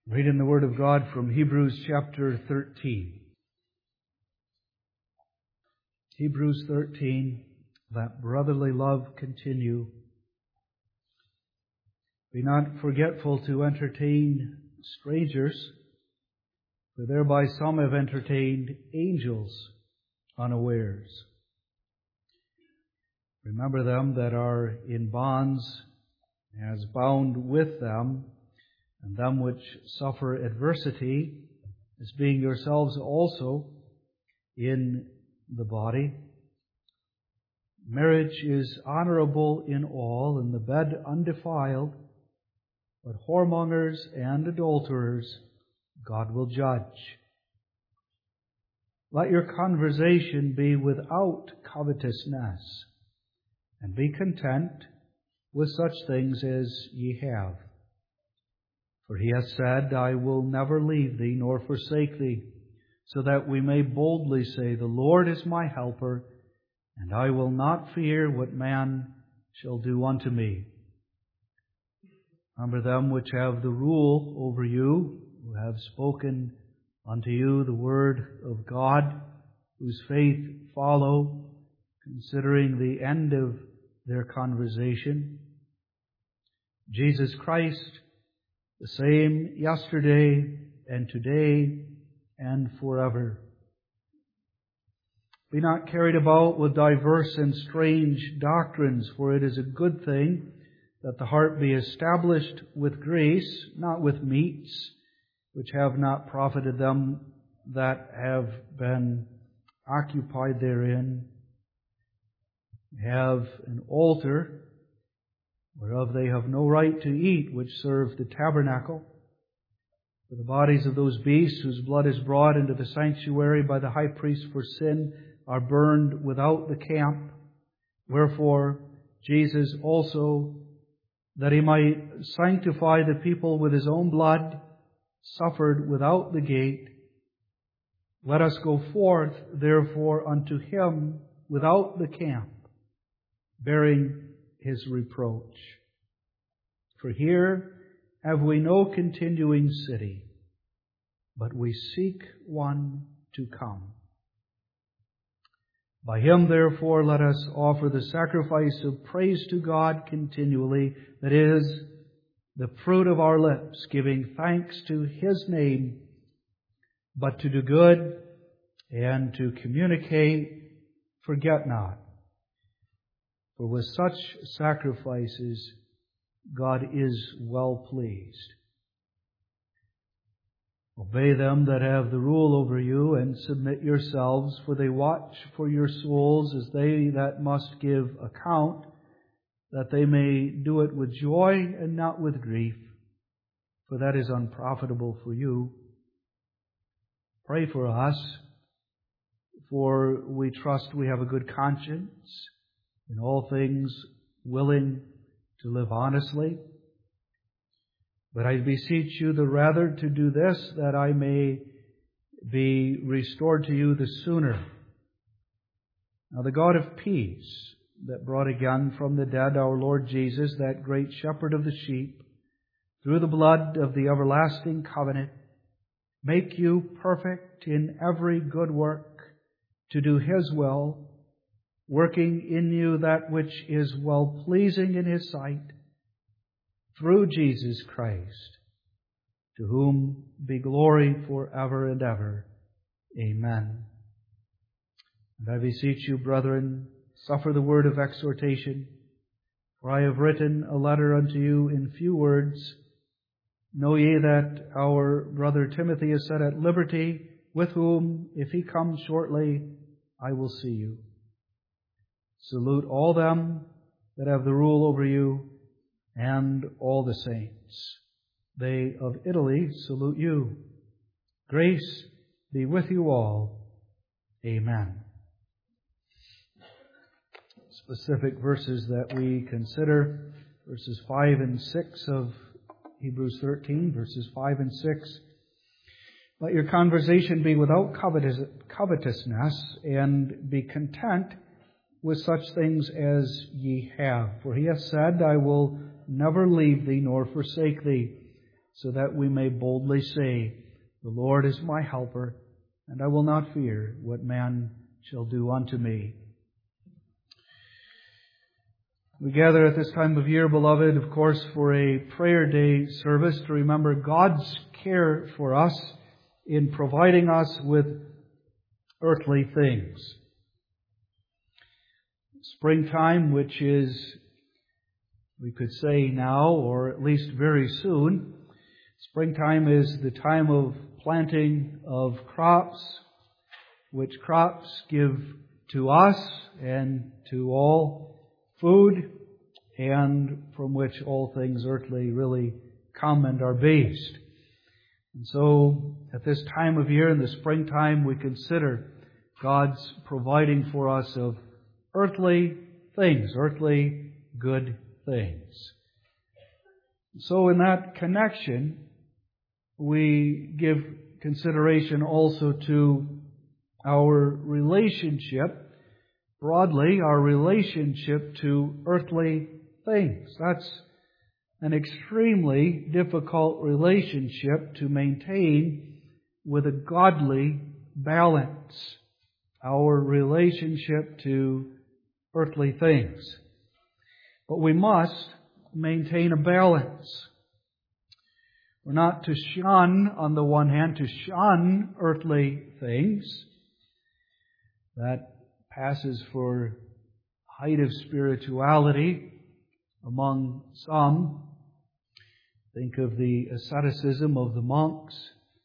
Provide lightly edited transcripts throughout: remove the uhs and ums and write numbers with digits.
Read in the Word of God from Hebrews chapter 13. Hebrews 13, let brotherly love continue. Be not forgetful to entertain strangers, for thereby some have entertained angels unawares. Remember them that are in bonds as bound with them, and them which suffer adversity, as being yourselves also in the body. Marriage is honorable in all, and the bed undefiled, but whoremongers and adulterers God will judge. Let your conversation be without covetousness, and be content with such things as ye have. For he hath said, I will never leave thee nor forsake thee, so that we may boldly say, the Lord is my helper, and I will not fear what man shall do unto me. Remember them which have the rule over you, who have spoken unto you the word of God, whose faith follow, considering the end of their conversation. Jesus Christ, the same yesterday and today and forever. Be not carried about with diverse and strange doctrines, for it is a good thing that the heart be established with grace, not with meats, which have not profited them that have been occupied therein. Have an altar, whereof they have no right to eat, which serve the tabernacle. For the bodies of those beasts whose blood is brought into the sanctuary by the high priest for sin are burned without the camp. Wherefore Jesus also, that he might sanctify the people with his own blood, suffered without the gate. Let us go forth, therefore, unto him without the camp, bearing his reproach. For here have we no continuing city, but we seek one to come. By him, therefore, let us offer the sacrifice of praise to God continually, that is, the fruit of our lips, giving thanks to his name, but to do good and to communicate, forget not. For with such sacrifices, God is well pleased. Obey them that have the rule over you, and submit yourselves, for they watch for your souls as they that must give account, that they may do it with joy and not with grief, for that is unprofitable for you. Pray for us, for we trust we have a good conscience, in all things willing to live honestly. But I beseech you the rather to do this, that I may be restored to you the sooner. Now the God of peace, that brought again from the dead our Lord Jesus, that great shepherd of the sheep, through the blood of the everlasting covenant, make you perfect in every good work, to do his will, working in you that which is well-pleasing in his sight, through Jesus Christ, to whom be glory forever and ever. Amen. And I beseech you, brethren, suffer the word of exhortation, for I have written a letter unto you in few words. Know ye that our brother Timothy is set at liberty, with whom, if he comes shortly, I will see you. Salute all them that have the rule over you, and all the saints. They of Italy salute you. Grace be with you all. Amen. Specific verses that we consider, verses 5 and 6 of Hebrews 13, verses 5 and 6. Let your conversation be without covetousness, and be content with such things as ye have. For he hath said, I will never leave thee nor forsake thee, so that we may boldly say, "The Lord is my helper, and I will not fear what man shall do unto me." We gather at this time of year, beloved, of course, for a prayer day service to remember God's care for us in providing us with earthly things. Springtime, which is, we could say now, or at least very soon, springtime is the time of planting of crops, which crops give to us and to all food, and from which all things earthly really come and are based. And so, at this time of year, in the springtime, we consider God's providing for us of earthly things, earthly good things. So, in that connection, we give consideration also to our relationship, broadly, our relationship to earthly things. That's an extremely difficult relationship to maintain with a godly balance. Our relationship to earthly things. But we must maintain a balance. We're not to shun, on the one hand, to shun earthly things. That passes for height of spirituality among some. Think of the asceticism of the monks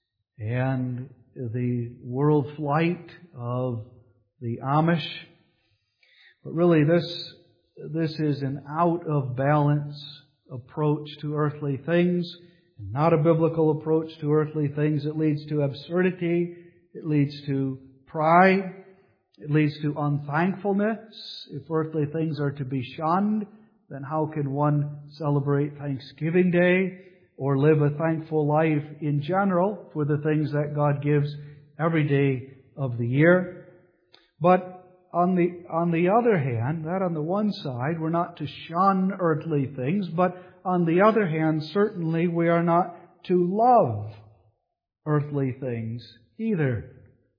and the world flight of the Amish. But really this is an out of balance approach to earthly things, not a biblical approach to earthly things. It leads to absurdity, it leads to pride, it leads to unthankfulness. If earthly things are to be shunned, then how can one celebrate Thanksgiving Day or live a thankful life in general for the things that God gives every day of the year? But on the other hand, that on the one side, we're not to shun earthly things, but on the other hand, certainly we are not to love earthly things either.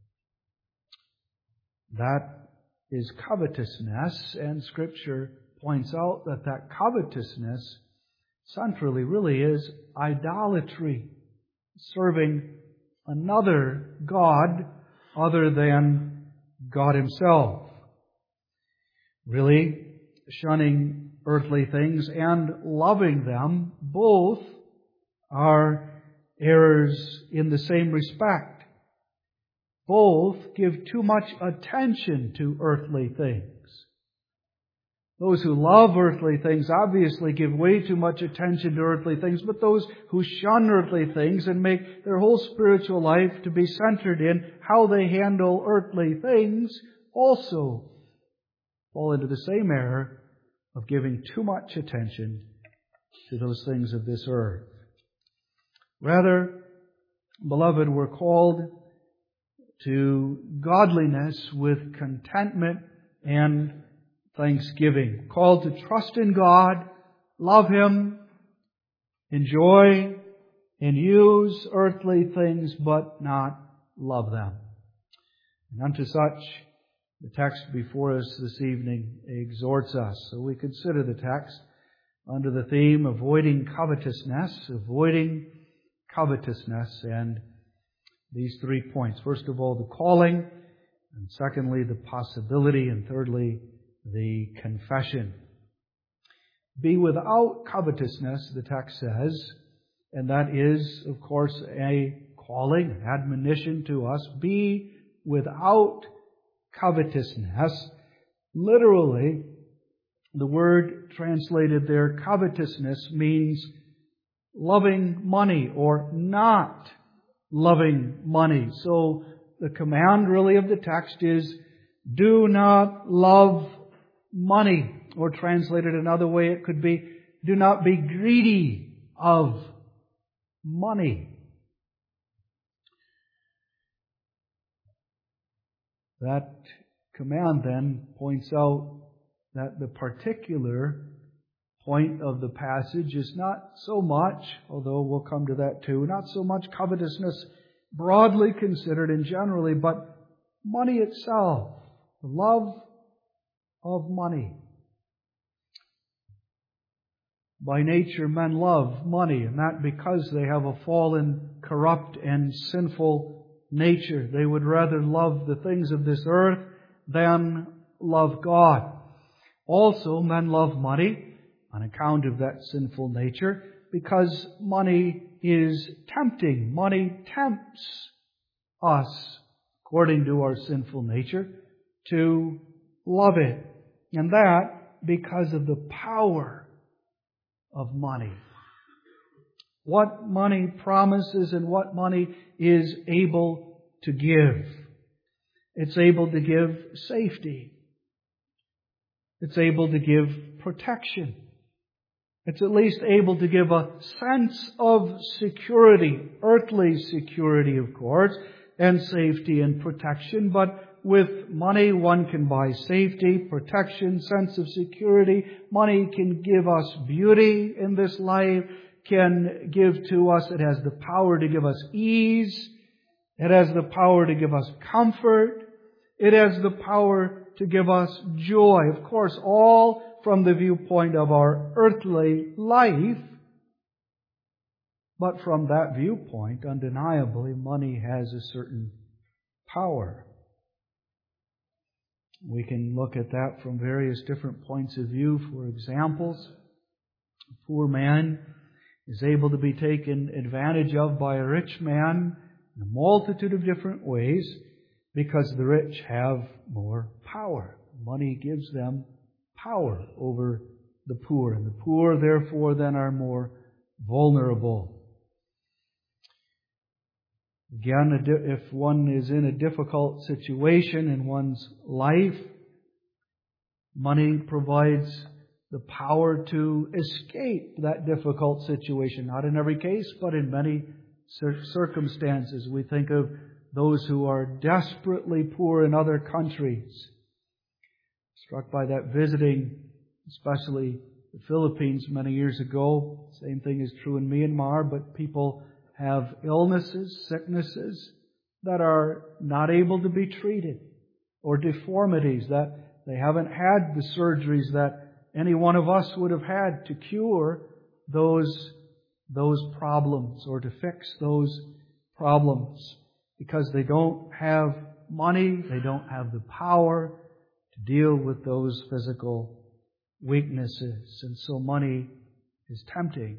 That is covetousness, and Scripture points out that covetousness centrally really is idolatry, serving another God other than God Himself. Really, shunning earthly things and loving them both are errors in the same respect. Both give too much attention to earthly things. Those who love earthly things obviously give way too much attention to earthly things, but those who shun earthly things and make their whole spiritual life to be centered in how they handle earthly things also fall into the same error of giving too much attention to those things of this earth. Rather, beloved, we're called to godliness with contentment and thanksgiving. Called to trust in God, love Him, enjoy and use earthly things, but not love them. And unto such, the text before us this evening exhorts us. So we consider the text under the theme avoiding covetousness, and these 3 points. First of all, the calling, and secondly, the possibility, and thirdly, the confession. Be without covetousness, the text says, and that is, of course, a calling, an admonition to us. Be without covetousness. Literally, the word translated there, covetousness, means loving money or not loving money. So the command really of the text is, do not love money. Or translated another way, it could be, do not be greedy of money. That command then points out that the particular point of the passage is not so much, although we'll come to that too, not so much covetousness broadly considered and generally, but money itself, the love of money. By nature, men love money, and that because they have a fallen, corrupt, and sinful nature. They would rather love the things of this earth than love God. Also, men love money on account of that sinful nature, because money is tempting. Money tempts us, according to our sinful nature, to love it. And that because of the power of money. What money promises and what money is able to give. It's able to give safety. It's able to give protection. It's at least able to give a sense of security, earthly security, of course, and safety and protection. But with money, one can buy safety, protection, sense of security. Money can give us beauty in this life, can give to us, it has the power to give us ease. It has the power to give us comfort. It has the power to give us joy. Of course, all from the viewpoint of our earthly life. But from that viewpoint, undeniably, money has a certain power. We can look at that from various different points of view. For examples, a poor man is able to be taken advantage of by a rich man in a multitude of different ways because the rich have more power. Money gives them power over the poor, and the poor, therefore, then are more vulnerable. Again, if one is in a difficult situation in one's life, money provides the power to escape that difficult situation. Not in every case, but in many circumstances. We think of those who are desperately poor in other countries. Struck by that visiting, especially the Philippines many years ago. Same thing is true in Myanmar, but people have illnesses, sicknesses that are not able to be treated, or deformities that they haven't had the surgeries that any one of us would have had to cure those problems or to fix those problems, because they don't have money, they don't have the power to deal with those physical weaknesses. And so money is tempting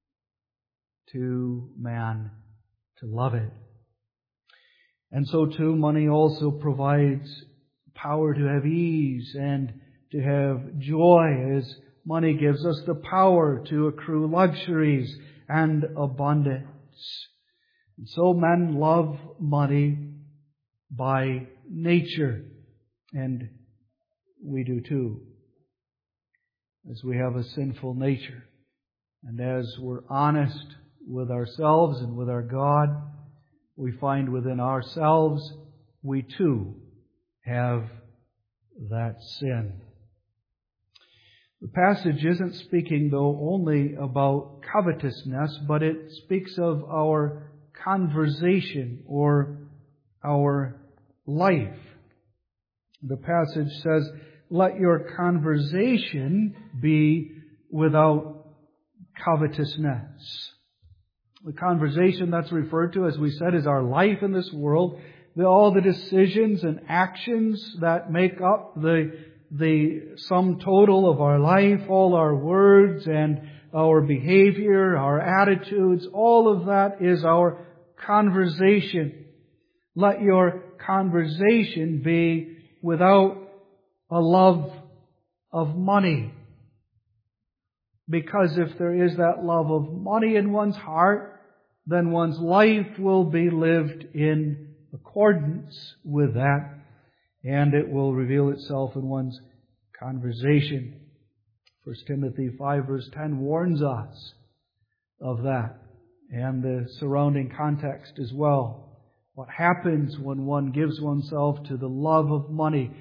to man to love it. And so too, money also provides power to have ease and to have joy, as money gives us the power to accrue luxuries and abundance. And so men love money by nature, and we do too, as we have a sinful nature. And as we're honest with ourselves and with our God, we find within ourselves we too have that sin. The passage isn't speaking, though, only about covetousness, but it speaks of our conversation or our life. The passage says, "Let your conversation be without covetousness." The conversation that's referred to, as we said, is our life in this world. All the decisions and actions that make up the sum total of our life, all our words and our behavior, our attitudes, all of that is our conversation. Let your conversation be without a love of money. Because if there is that love of money in one's heart, then one's life will be lived in accordance with that, and it will reveal itself in one's conversation. 1 Timothy 5 verse 10 warns us of that, and the surrounding context as well. What happens when one gives oneself to the love of money?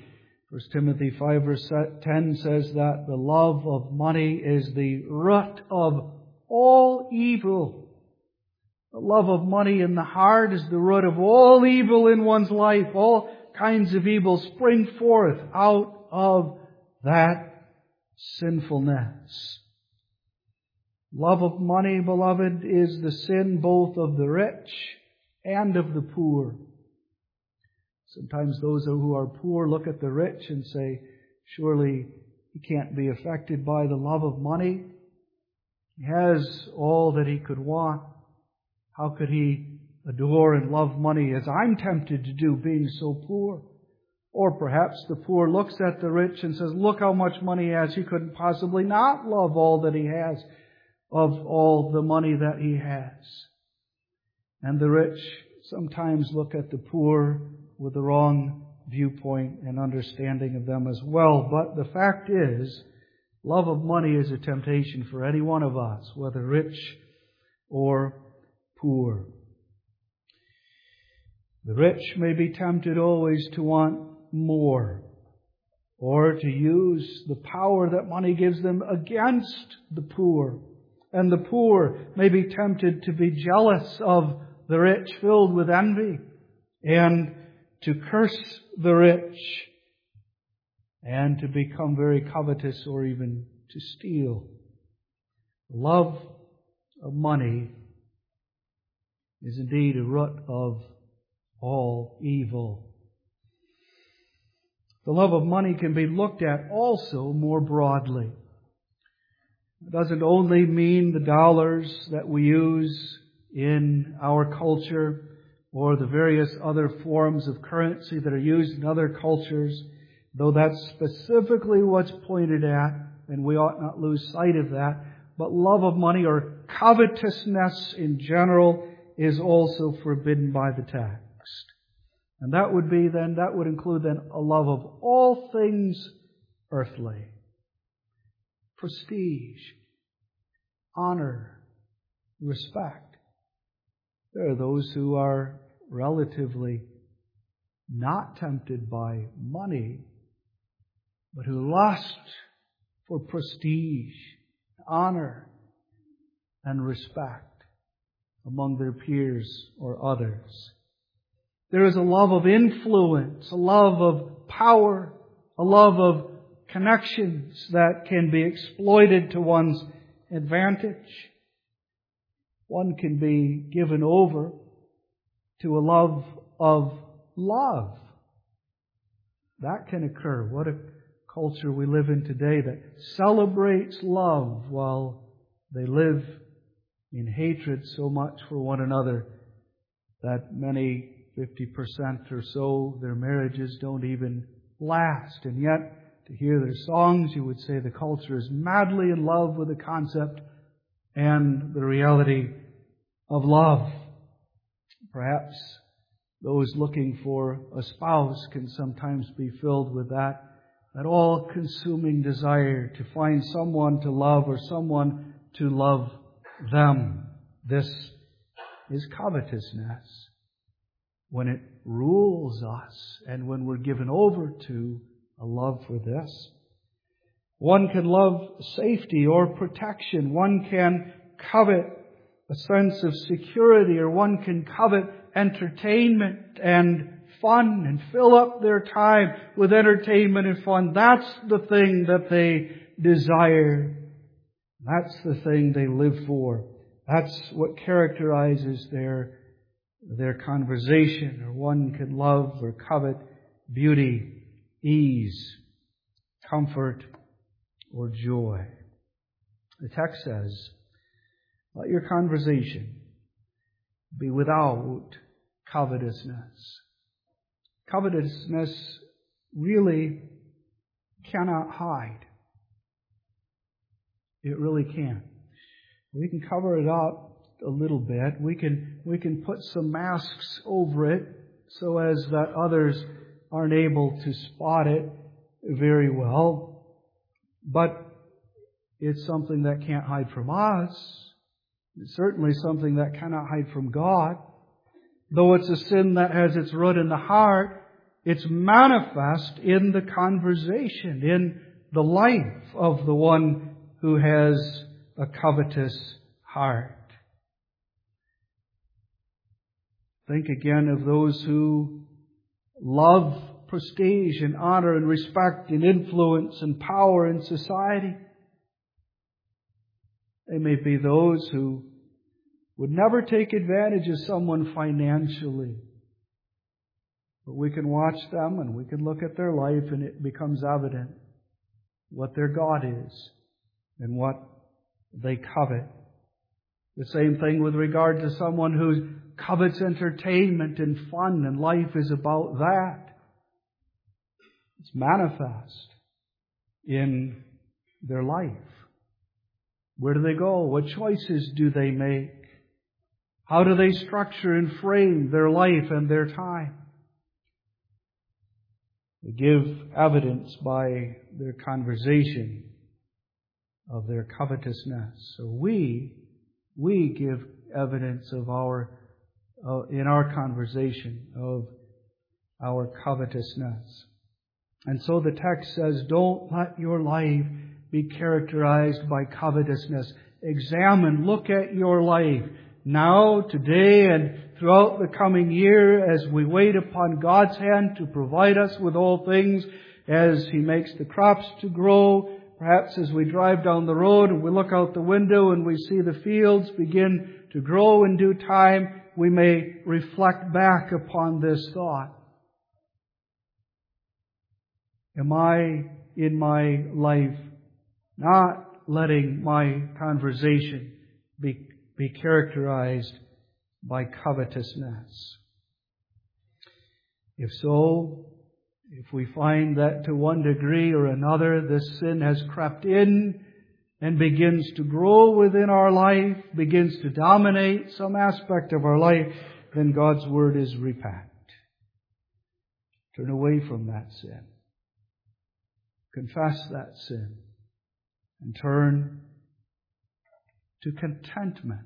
1 Timothy 5 verse 10 says that the love of money is the root of all evil. The love of money in the heart is the root of all evil in one's life. All kinds of evil spring forth out of that sinfulness. Love of money, beloved, is the sin both of the rich and of the poor. Sometimes those who are poor look at the rich and say, surely he can't be affected by the love of money. He has all that he could want. How could he adore and love money as I'm tempted to do, being so poor? Or perhaps the poor looks at the rich and says, look how much money he has. He couldn't possibly not love all that he has, of all the money that he has. And the rich sometimes look at the poor with the wrong viewpoint and understanding of them as well. But the fact is, love of money is a temptation for any one of us, whether rich or poor. The rich may be tempted always to want more, or to use the power that money gives them against the poor. And the poor may be tempted to be jealous of the rich, filled with envy, and to curse the rich, and to become very covetous or even to steal. Love of money is indeed a root of all evil. The love of money can be looked at also more broadly. It doesn't only mean the dollars that we use in our culture or the various other forms of currency that are used in other cultures, though that's specifically what's pointed at, and we ought not lose sight of that. But love of money or covetousness in general is also forbidden by the text. And that would include a love of all things earthly. Prestige, honor, respect. There are those who are relatively not tempted by money, but who lust for prestige, honor, and respect among their peers or others. There is a love of influence, a love of power, a love of connections that can be exploited to one's advantage. One can be given over to a love of love. That can occur. What a culture we live in today that celebrates love while they live in hatred so much for one another that many, 50% or so, their marriages don't even last. And yet, to hear their songs, you would say the culture is madly in love with the concept and the reality of love. Perhaps those looking for a spouse can sometimes be filled with that all-consuming desire to find someone to love or someone to love them. This is covetousness. When it rules us and when we're given over to a love for this. One can love safety or protection. One can covet a sense of security, or one can covet entertainment and fun and fill up their time with entertainment and fun. That's the thing that they desire. That's the thing they live for. That's what characterizes their conversation. Or one can love or covet beauty, ease, comfort, or joy. The text says, let your conversation be without covetousness. Covetousness really cannot hide. It really can't. We can cover it up a little bit. We can put some masks over it so as that others aren't able to spot it very well. But it's something that can't hide from us. It's certainly something that cannot hide from God. Though it's a sin that has its root in the heart, It's manifest in the conversation, in the life of the one who has a covetous heart. Think again of those who love prestige and honor and respect and influence and power in society. They may be those who would never take advantage of someone financially. But we can watch them and we can look at their life and it becomes evident what their God is and what they covet. The same thing with regard to someone who covets entertainment and fun, and life is about that. It's manifest in their life. Where do they go? What choices do they make? How do they structure and frame their life and their time? They give evidence by their conversation of their covetousness. So we give evidence of in our conversation of our covetousness. And so the text says, don't let your life be characterized by covetousness. Examine, look at your life now, today, and throughout the coming year as we wait upon God's hand to provide us with all things, as He makes the crops to grow. Perhaps as we drive down the road and we look out the window and we see the fields begin to grow in due time, we may reflect back upon this thought. Am I in my life not letting my conversation be characterized by covetousness? If so, if we find that to one degree or another this sin has crept in and begins to grow within our life, begins to dominate some aspect of our life, then God's Word is repent. Turn away from that sin. Confess that sin. And turn to contentment.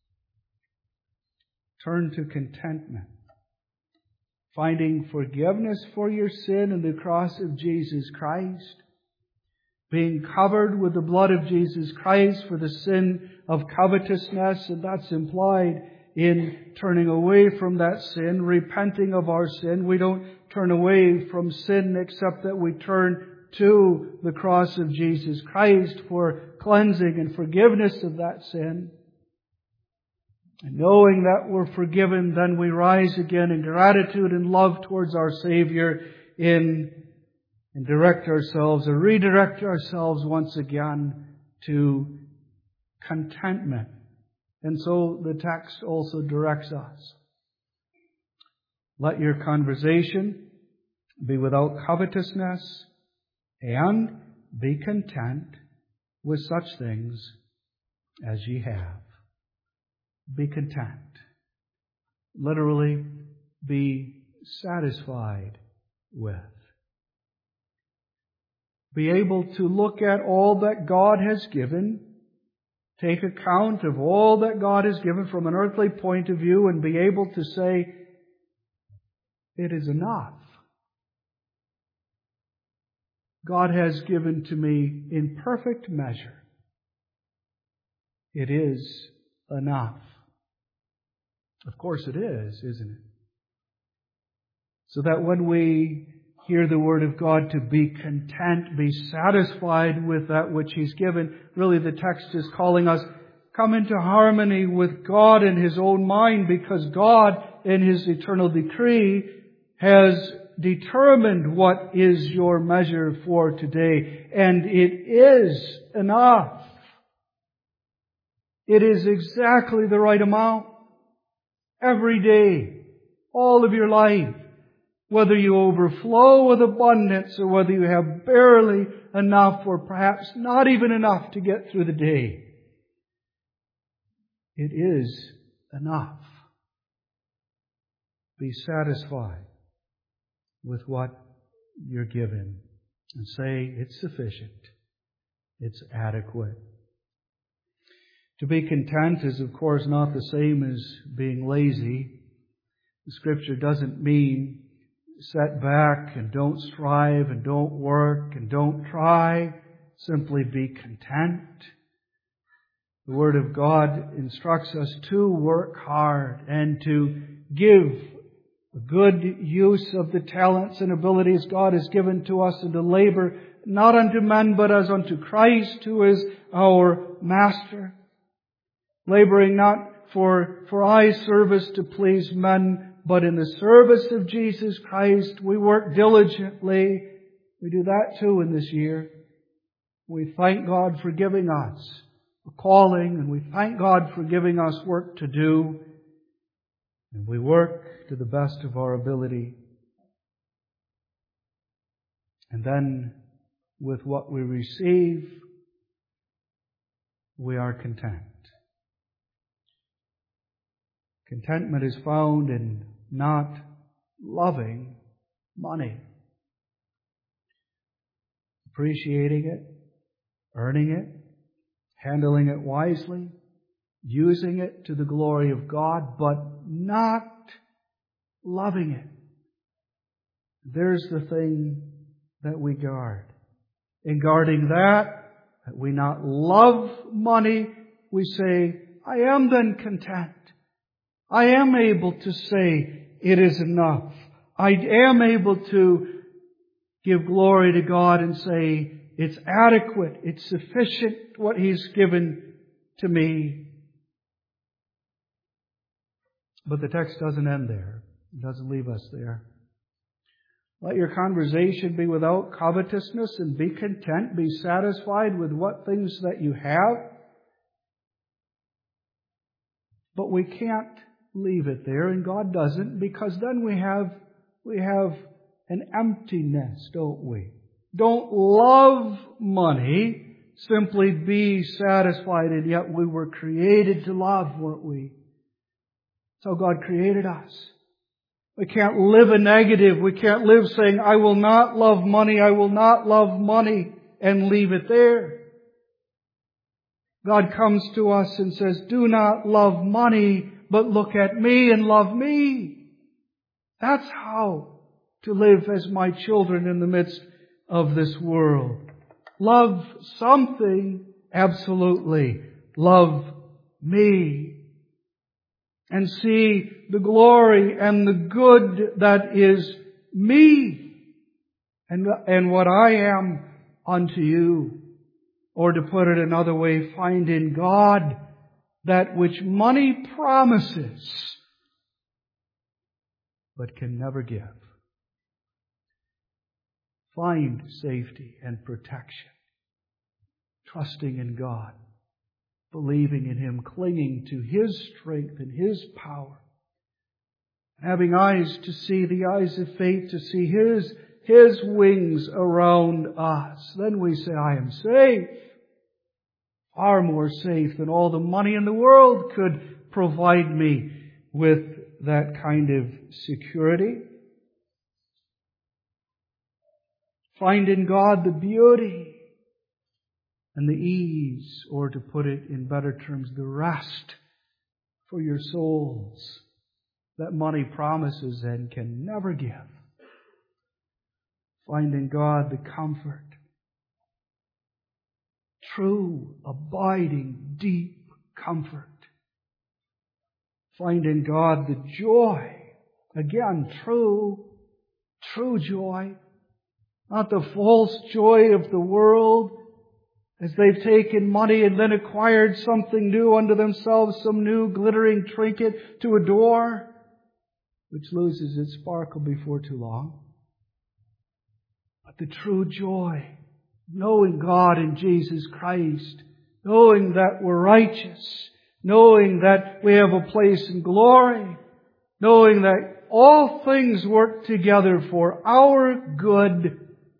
Turn to contentment. Finding forgiveness for your sin in the cross of Jesus Christ. Being covered with the blood of Jesus Christ for the sin of covetousness. And that's implied in turning away from that sin, repenting of our sin. We don't turn away from sin except that we turn to the cross of Jesus Christ for cleansing and forgiveness of that sin. And knowing that we're forgiven, then we rise again in gratitude and love towards our Savior and redirect ourselves once again to contentment. And so the text also directs us. Let your conversation be without covetousness, and be content with such things as ye have. Be content. Literally, be satisfied with. Be able to look at all that God has given, take account of all that God has given from an earthly point of view, and be able to say, it is enough. God has given to me in perfect measure. It is enough. Of course it is, isn't it? So that when we hear the Word of God to be content, be satisfied with that which He's given, really the text is calling us, come into harmony with God in His own mind, because God, in His eternal decree, has determined what is your measure for today. And it is enough. It is exactly the right amount. Every day, all of your life, whether you overflow with abundance or whether you have barely enough or perhaps not even enough to get through the day, it is enough. Be satisfied with what you're given and say it's sufficient. It's adequate. To be content is, of course, not the same as being lazy. The Scripture doesn't mean set back and don't strive and don't work and don't try. Simply be content. The Word of God instructs us to work hard and to give good use of the talents and abilities God has given to us, and to labor not unto men but as unto Christ, who is our Master. Laboring not for eye service to please men, but in the service of Jesus Christ. We work diligently. We do that too in this year. We thank God for giving us a calling, and we thank God for giving us work to do. And we work to the best of our ability. And then, with what we receive, we are content. Contentment is found in not loving money. Appreciating it, earning it, handling it wisely, using it to the glory of God, but not loving it. There's the thing that we guard. In guarding that we not love money, we say, I am then content. I am able to say it is enough. I am able to give glory to God and say it's adequate, it's sufficient what He's given to me. But the text doesn't end there. It doesn't leave us there. Let your conversation be without covetousness, and be content, be satisfied with what things that you have. But we can't leave it there, and God doesn't, because then we have an emptiness, don't we? Don't love money, simply be satisfied, and yet we were created to love, weren't we? That's how God created us. We can't live a negative. We can't live saying, I will not love money, I will not love money, and leave it there. God comes to us and says, do not love money, but look at me and love me. That's how to live as my children in the midst of this world. Love something, absolutely. Love me. And see the glory and the good that is me and what I am unto you. Or to put it another way, find in God that which money promises but can never give. Find safety and protection, trusting in God, believing in Him, clinging to His strength and His power, having eyes to see, the eyes of faith to see His wings around us. Then we say, I am safe. Far more safe than all the money in the world could provide me with that kind of security. Find in God the beauty and the ease, or to put it in better terms, the rest for your souls that money promises and can never give. Find in God the comfort, true, abiding, deep comfort. Find in God the joy, again, true joy, not the false joy of the world, as they've taken money and then acquired something new unto themselves, some new glittering trinket to adore, which loses its sparkle before too long. But the true joy, knowing God in Jesus Christ, knowing that we're righteous, knowing that we have a place in glory, knowing that all things work together for our good.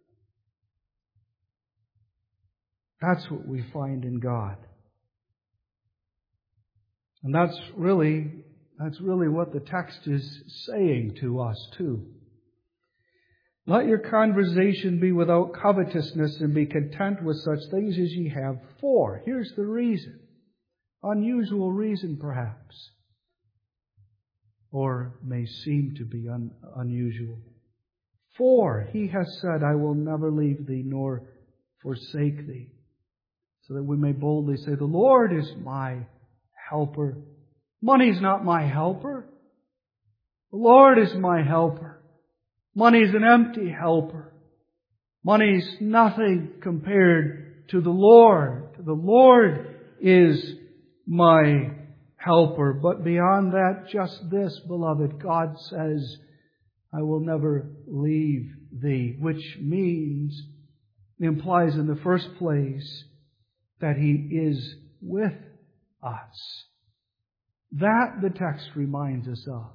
That's what we find in God. And that's really what the text is saying to us too. Let your conversation be without covetousness, and be content with such things as ye have. For, here's the reason. Unusual reason perhaps. Or may seem to be unusual. For He has said, I will never leave thee nor forsake thee. So that we may boldly say, the Lord is my helper. Money's not my helper. The Lord is my helper. Money's an empty helper. Money's nothing compared to the Lord. The Lord is my helper. But beyond that, just this, beloved, God says, I will never leave thee, which implies in the first place that He is with us. That the text reminds us of.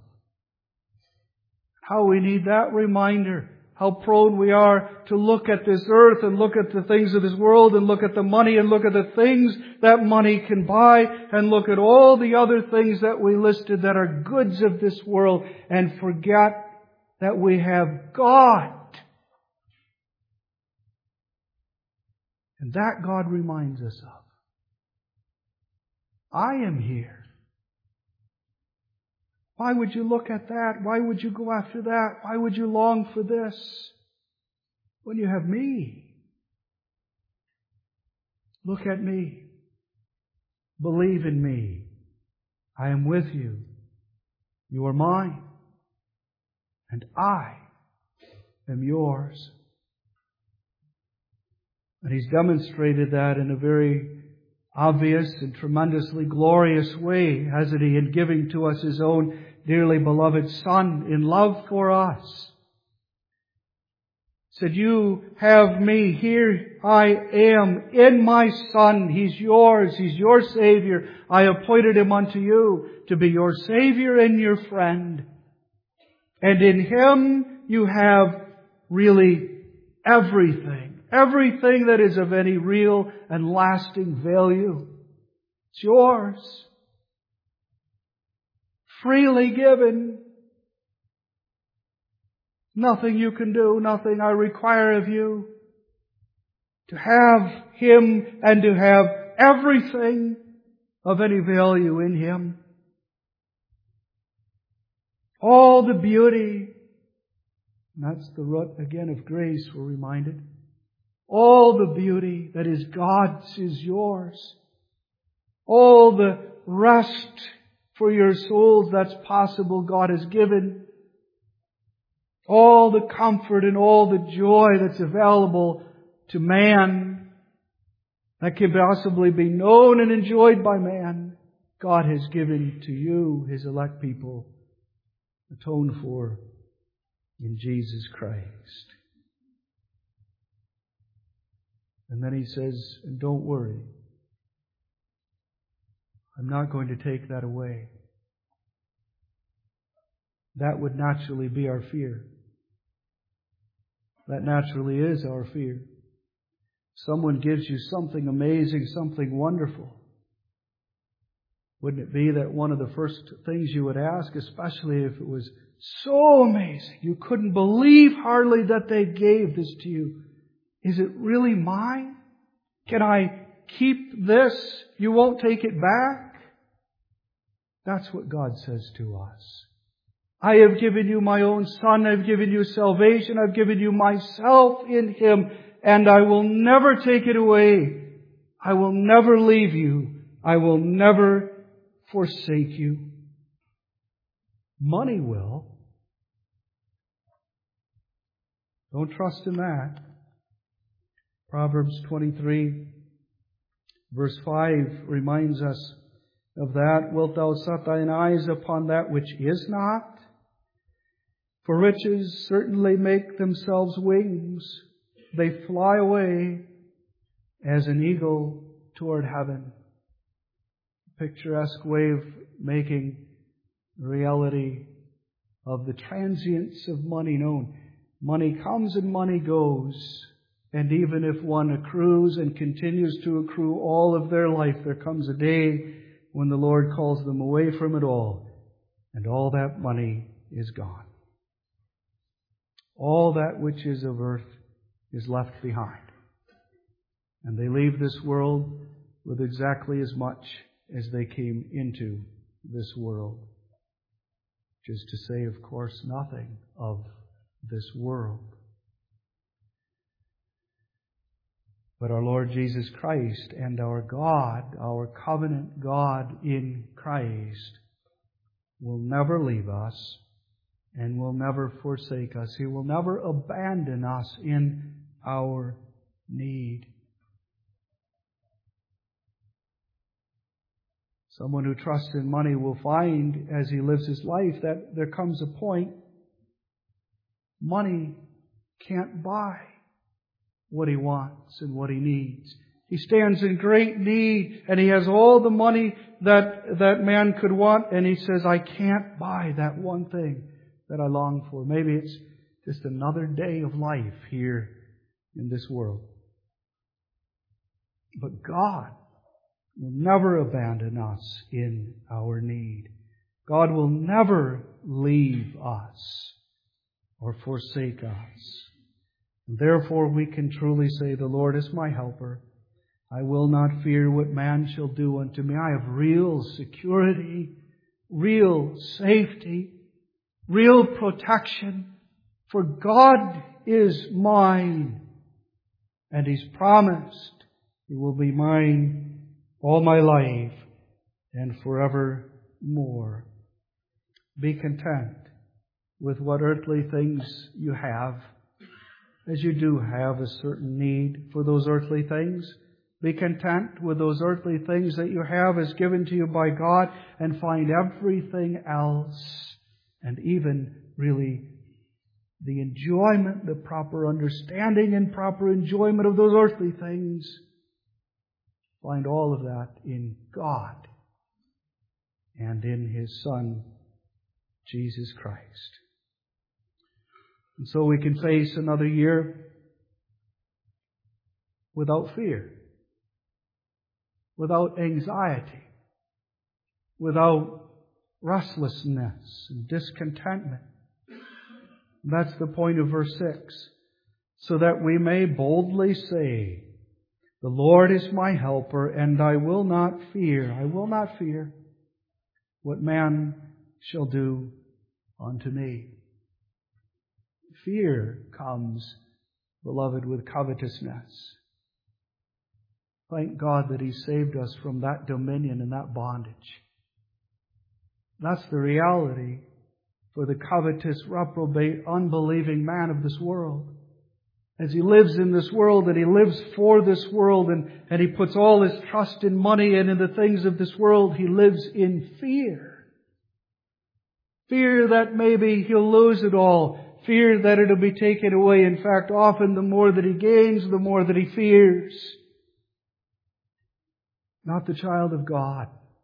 How we need that reminder. How prone we are to look at this earth and look at the things of this world and look at the money and look at the things that money can buy and look at all the other things that we listed that are goods of this world and forget that we have God. And that God reminds us of. I am here. Why would you look at that? Why would you go after that? Why would you long for this when you have me? Look at me. Believe in me. I am with you. You are mine. And I am yours. And He's demonstrated that in a very obvious and tremendously glorious way, hasn't He, in giving to us His own dearly beloved Son in love for us. He said, you have me. Here I am in my Son. He's yours. He's your Savior. I appointed Him unto you to be your Savior and your friend. And in Him you have really everything. Everything that is of any real and lasting value. It's yours. Freely given. Nothing you can do, nothing I require of you. To have Him and to have everything of any value in Him. All the beauty. And that's the root again of grace, we're reminded. All the beauty that is God's is yours. All the rest for your souls that's possible God has given. All the comfort and all the joy that's available to man that can possibly be known and enjoyed by man, God has given to you, His elect people, atoned for in Jesus Christ. And then He says, and don't worry, I'm not going to take that away. That would naturally be our fear. That naturally is our fear. Someone gives you something amazing, something wonderful. Wouldn't it be that one of the first things you would ask, especially if it was so amazing, you couldn't believe hardly that they gave this to you, is it really mine? Can I keep this? You won't take it back? That's what God says to us. I have given you my own Son. I've given you salvation. I've given you myself in Him. And I will never take it away. I will never leave you. I will never forsake you. Money will. Don't trust in that. Proverbs 23, verse 5 reminds us of that. Wilt thou set thine eyes upon that which is not? For riches certainly make themselves wings. They fly away as an eagle toward heaven. A picturesque way of making the reality of the transience of money known. Money comes and money goes. And even if one accrues and continues to accrue all of their life, there comes a day when the Lord calls them away from it all, and all that money is gone. All that which is of earth is left behind. And they leave this world with exactly as much as they came into this world. Which is to say, of course, nothing of this world. But our Lord Jesus Christ and our God, our covenant God in Christ, will never leave us and will never forsake us. He will never abandon us in our need. Someone who trusts in money will find as he lives his life that there comes a point money can't buy what he wants and what he needs. He stands in great need and he has all the money that man could want, and he says, I can't buy that one thing that I long for. Maybe it's just another day of life here in this world. But God will never abandon us in our need. God will never leave us or forsake us. And therefore we can truly say, the Lord is my helper. I will not fear what man shall do unto me. I have real security, real safety, real protection. For God is mine, and He's promised He will be mine all my life and forevermore. Be content with what earthly things you have, as you do have a certain need for those earthly things. Be content with those earthly things that you have as given to you by God, and find everything else, and even really the enjoyment, the proper understanding and proper enjoyment of those earthly things. Find all of that in God and in His Son, Jesus Christ. And so we can face another year without fear, without anxiety, without restlessness and discontentment. That's the point of verse 6. So that we may boldly say, the Lord is my helper, and I will not fear what man shall do unto me. Fear comes, beloved, with covetousness. Thank God that He saved us from that dominion and that bondage. That's the reality for the covetous, reprobate, unbelieving man of this world. As he lives in this world, and he lives for this world, and he puts all his trust in money and in the things of this world, he lives in fear. Fear that maybe he'll lose it all. Fear that it'll be taken away. In fact, often the more that he gains, the more that he fears. Not the child of God.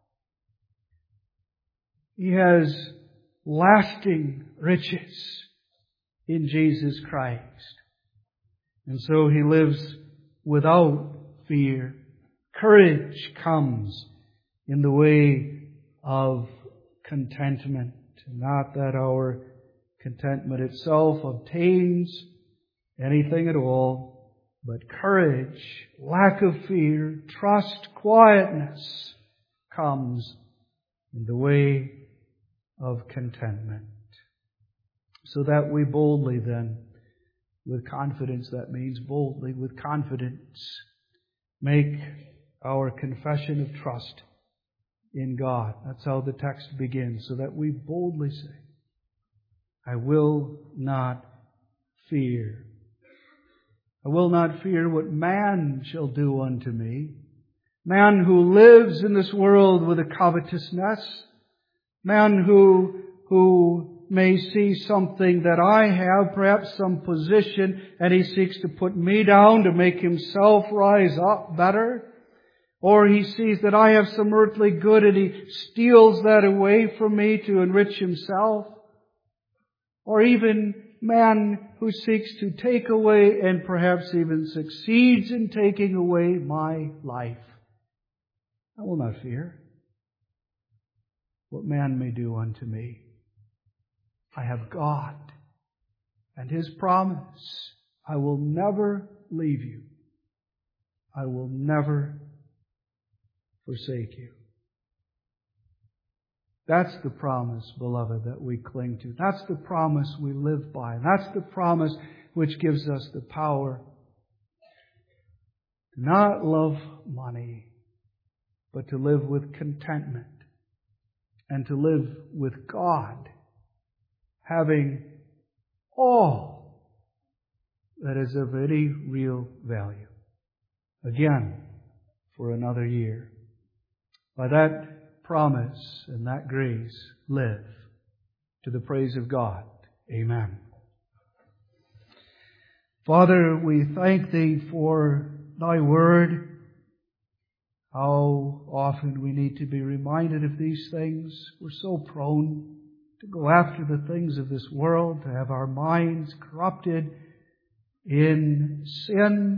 He has lasting riches in Jesus Christ. And so he lives without fear. Courage comes in the way of contentment. Not that our contentment itself obtains anything at all, but courage, lack of fear, trust, quietness comes in the way of contentment. So that we boldly then, with confidence, that means boldly, with confidence, make our confession of trust in God. That's how the text begins. So that we boldly say, I will not fear. I will not fear what man shall do unto me. Man who lives in this world with a covetousness. Man who may see something that I have, perhaps some position, and he seeks to put me down to make himself rise up better. Or he sees that I have some earthly good and he steals that away from me to enrich himself. Or even man who seeks to take away and perhaps even succeeds in taking away my life. I will not fear what man may do unto me. I have God and His promise. I will never leave you. I will never forsake you. That's the promise, beloved, that we cling to. That's the promise we live by. That's the promise which gives us the power to not love money, but to live with contentment and to live with God, having all that is of any real value. Again, for another year. By that promise and that grace, live to the praise of God. Amen. Father, we thank Thee for Thy Word. How often we need to be reminded of these things. We're so prone to go after the things of this world, to have our minds corrupted in sin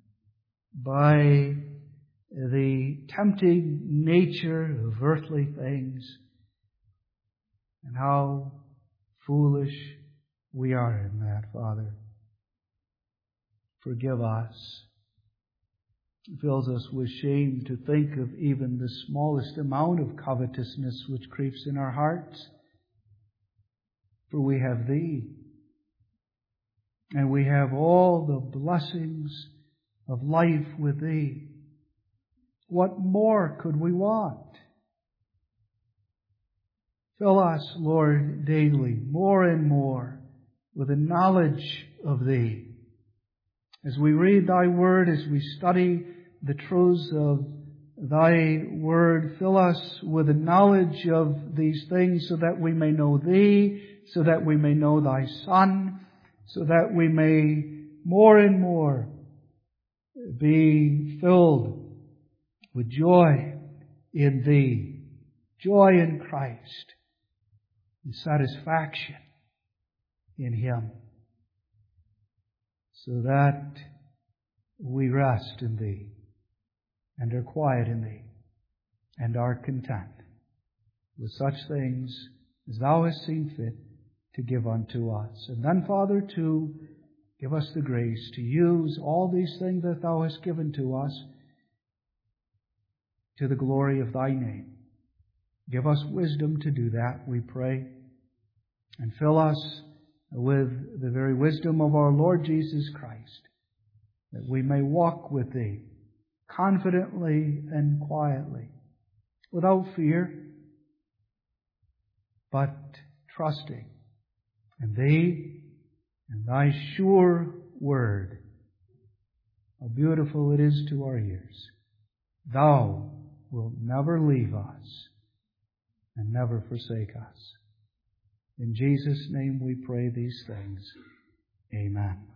by the tempting nature of earthly things, and how foolish we are in that, Father. Forgive us. It fills us with shame to think of even the smallest amount of covetousness which creeps in our hearts. For we have Thee, and we have all the blessings of life with Thee. What more could we want? Fill us, Lord, daily, more and more, with a knowledge of Thee. As we read Thy Word, as we study the truths of Thy Word, fill us with a knowledge of these things so that we may know Thee, so that we may know Thy Son, so that we may more and more be filled with joy in Thee, joy in Christ, and satisfaction in Him, so that we rest in Thee and are quiet in Thee and are content with such things as Thou hast seen fit to give unto us. And then, Father, to give us the grace to use all these things that Thou hast given to us to the glory of Thy name. Give us wisdom to do that, we pray. And fill us with the very wisdom of our Lord Jesus Christ, that we may walk with Thee confidently and quietly, without fear, but trusting in Thee and Thy sure word. How beautiful it is to our ears. Thou wilt never leave us and never forsake us. In Jesus' name we pray these things. Amen.